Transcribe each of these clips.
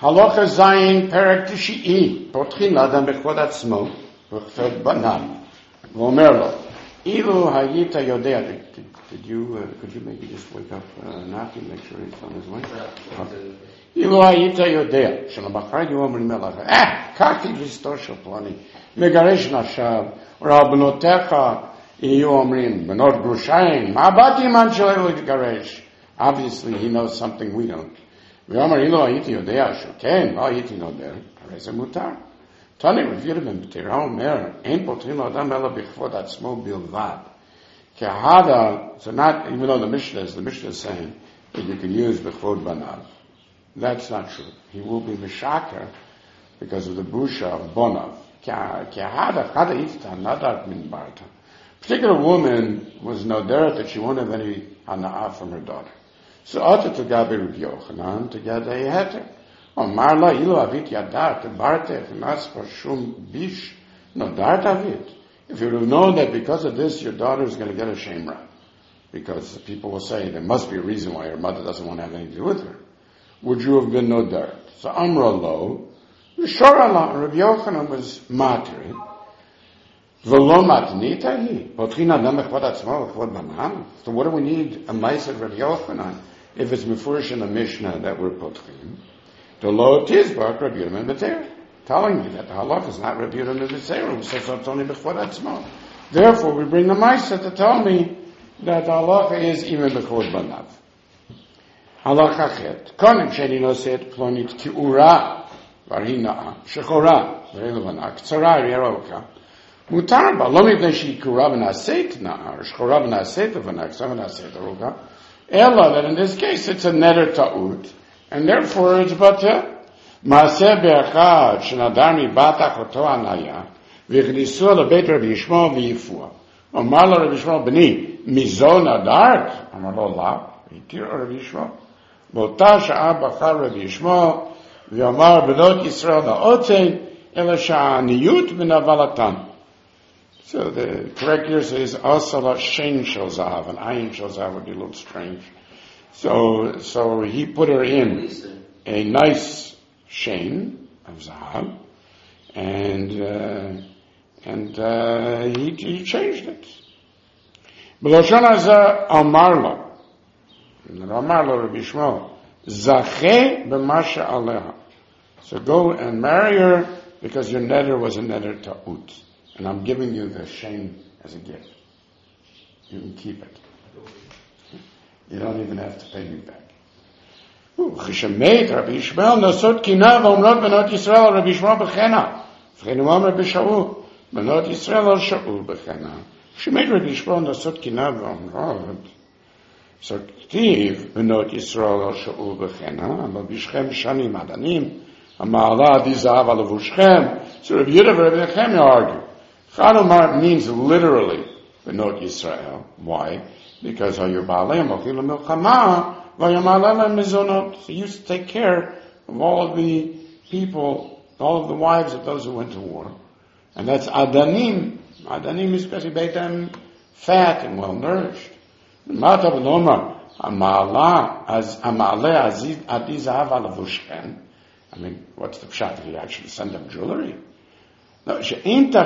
Halacha Zayin Perek Tishi'i Potchin L'Adam B'Chvod Atzmo B'Chvod Banav V'Omer Lo Ilu Hayita Yodea. Could you maybe just wake up Nati, make sure he's on his way? Ilu Hayita Yodea Shalabachar Yom Rimelacha Kati V'Sto Shel Plani Megaresh Nashav Or B'Notecha Iyu Omrim B'Not Grushayin Ma'abati Man Shalei Garesh. Obviously he knows something we don't. ואומר אילו הייתי יודע שכן, לא הייתי נודר, הרי זה מותר. תני רבי בן פטירה אומר, אין פותרים לאדם אלא בכבוד עצמו בלבד. כהדה, so not, even though the Mishnah is saying that you can use בכבוד בניו. That's not true. He will be משקר because of the busha of bonav. כהדה, חדה איתה נדרת מן ברתה. Particular woman was noderet that she won't have any hana'ah from her daughter. So Ata to Gabi Rabbi Yochanan to get a heter. Omar la ilu avit yadat bartech nas shum bish no dart avit. If you would have known that because of this your daughter is going to get a shame rap, because people will say there must be a reason why your mother doesn't want to have anything to do with her, would you have been no dart? So Amra lo, Shora la, Rabbi Yochanan was matri. V'lo matnita hi. Potchin adam b'chvod atzmo b'chvod banav. So what do we need a ma'aseh of Rabbi Yochanan if it's mefurish in the Mishnah that we're potchin? The lo tizbak Rabbi Yehuda ben Beteira, telling me that the halach is not Rabbi Yehuda ben Beteira who says it's only b'chvod atzmo. Therefore, we bring the ma'aseh to tell me that the halacha is even b'chvod banav. Halacha chet. Konim sheni noset plonit ki'ura varhina'a shechora v'relevana k'tzara yeroka. מותר בה, לא מפני שהיא קורה ונעשית נער, שחורה ונעשית ונעקצה ונעשית ארוכה, אלא that in this case it's a neder ta'ut, and therefore it's בטל. מעשה באחד שנדר מבת אחותו הניה, והכניסו לבית רבי ישמעאל ויפוע. אמר לו רבי ישמעאל, בני, מזו נדרת? אמר לו, לא, והתיר רבי ישמעאל. באותה שעה בחר רבי ישמעאל, ואמר בנות ישראל נאותן, אלא שהעניות בנבלתן. So the correct here says asala shein shel zahav, and ayin shel zahav would be a little strange. So he put her in a nice shein of zahav, and he changed it. B'loshon hazeh amar lo Rabbi Yishmael, zacheh b'masha aleha. So go and marry her because your neder was a neder ta'ut. And I'm giving you the shame as a gift. You can keep it. You don't even have to pay me back. Cheshamed Rabbi Yishmael nosot kina v'omrot benot Yisrael Rabbi Yishmael b'chena. V'chein u'omer b'Shaul benot Yisrael al Shaul b'chena. Cheshamed Rabbi Yishmael nosot kina v'omrot. So k'tiv benot Yisrael al Shaul b'chena. Ama b'shchem shani madanim. Ama'ala adi zahav al avushchem. So Rabbi Yehuda and Rabbi Nechemia argue. Chanumar means literally Benot Yisrael. Why? Because he used to take care of all of the people, all of the wives of those who went to war. And that's Adanim. Adanim is because he made them fat and well nourished. I mean, what's the pshat? Did he actually send them jewelry? No, and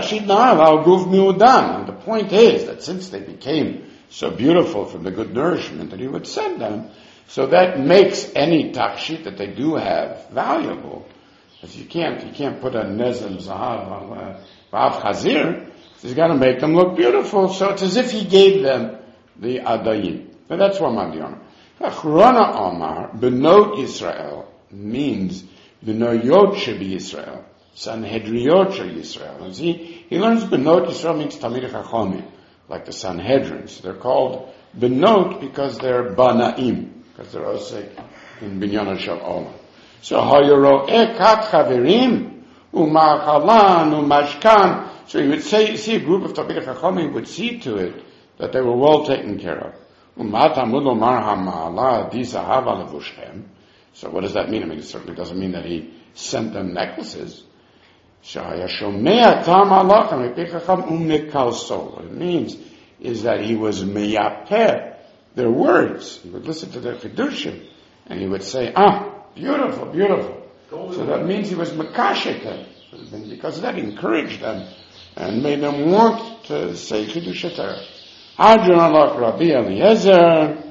the point is that since they became so beautiful from the good nourishment that he would send them, so that makes any tachshit that they do have valuable. Because you can't put a nezem zahav on Ba'av Chazir, so he's got to make them look beautiful, so it's as if he gave them the adayim. But that's what Madiana. Achrona Omar, Benot Yisrael, means Benoyot Shebi Yisrael. Sanhedriot Shel Yisrael. And see, he learns Benot Yisrael means Talmidei Chachamim, like the Sanhedrins. They're called Benot because they're Banaim, because they're osek in Binyan Shel Olam. So Hayero'eh Kat Chaverim U'Ma'achalan U'Mashkan. So you would see a group of Talmidei Chachamim would see to it that they were well taken care of. U'Matamud Omar HaMa'ala Di Zahav Alevushchem. So what does that mean? I mean, it certainly doesn't mean that he sent them necklaces. What it means is that he was meyapeh their words. He would listen to their chidushim, and he would say, beautiful, beautiful. So that means he was makashik, because that encouraged them and made them want to say Kiddush Torah. Adron alach Rabbi Eliezer,